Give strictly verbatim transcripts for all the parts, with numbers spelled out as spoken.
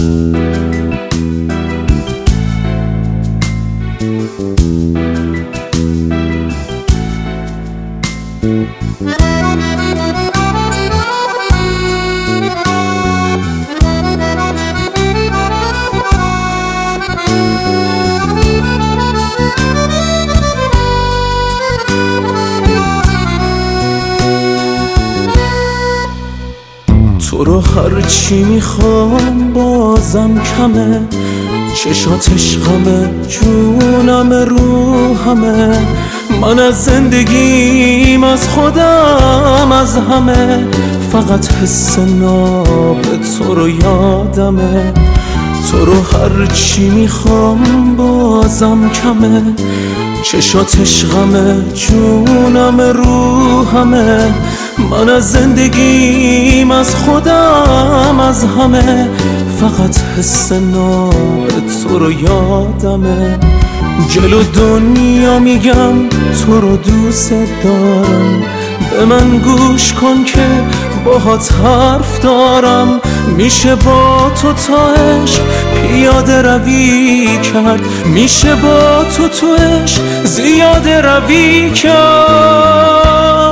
تو رو هرچی میخوام بازم کمه، چشات عشقمه، جونم، روحمه. من از زندگیم، از خودم، از همه، فقط حس ناب تو رو یادمه. تو رو هرچی میخوام بازم کمه، چشات عشقمه، جونم، روحمه. من از زندگیم، از خودم، از همه، فقط حس ناب تو رو یادمه. جلو دنیا میگم تو رو دوست دارم، به من گوش کن که باهات حرف دارم. میشه با تو تا عشق پیاده روی کرد، میشه با تو تو عشق زیاده روی کرد.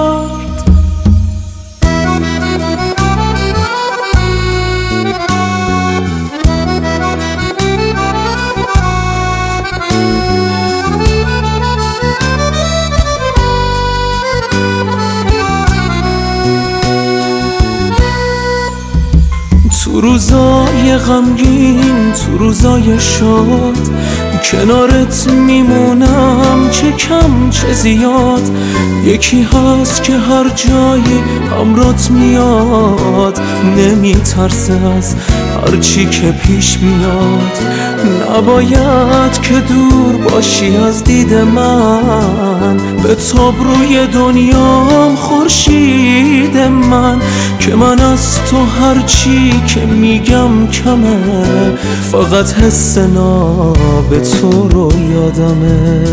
تو روزای غمگین، تو روزای شاد، کنارت میمونم، چه کم چه زیاد. یکی هست که هر جایی همرات میاد، نمیترسه از هرچی که پیش میاد. نباید که دور باشی از دید من، به تاب روی دنیام خورشید من. که من از تو هرچی که میگم کمه، فقط حس ناب تو رو یادمه.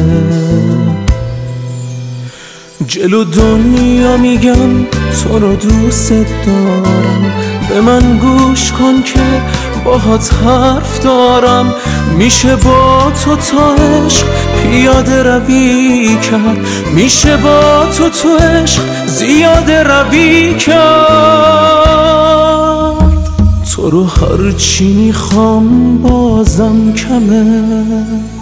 جلو دنیا میگم تو رو دوست دارم، به من گوش کن که باهات حرف دارم. میشه با تو تا عشق پیاده روی کرد، میشه با تو تو عشق زیاده روی کرد. تو رو هرچی میخوام بازم کمه.